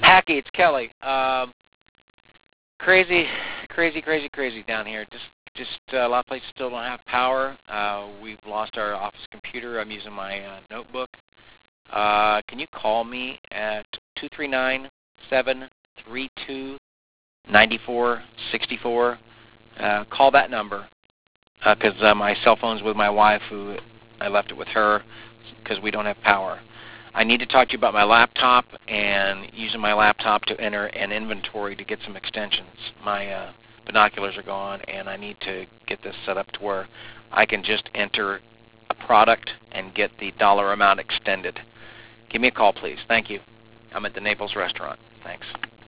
Hacky, it's Kelly. Crazy, crazy down here. Just a lot of places still don't have power. We've lost our office computer. I'm using my notebook. Can you call me at 239-732-9464? Call that number because my cell phone's with my wife, who I left it with her because we don't have power. I need to talk to you about my laptop and using my laptop to enter an inventory to get some extensions. My binoculars are gone, and I need to get this set up to where I can just enter a product and get the dollar amount extended. Give me a call, please. Thank you. I'm at the Naples restaurant. Thanks.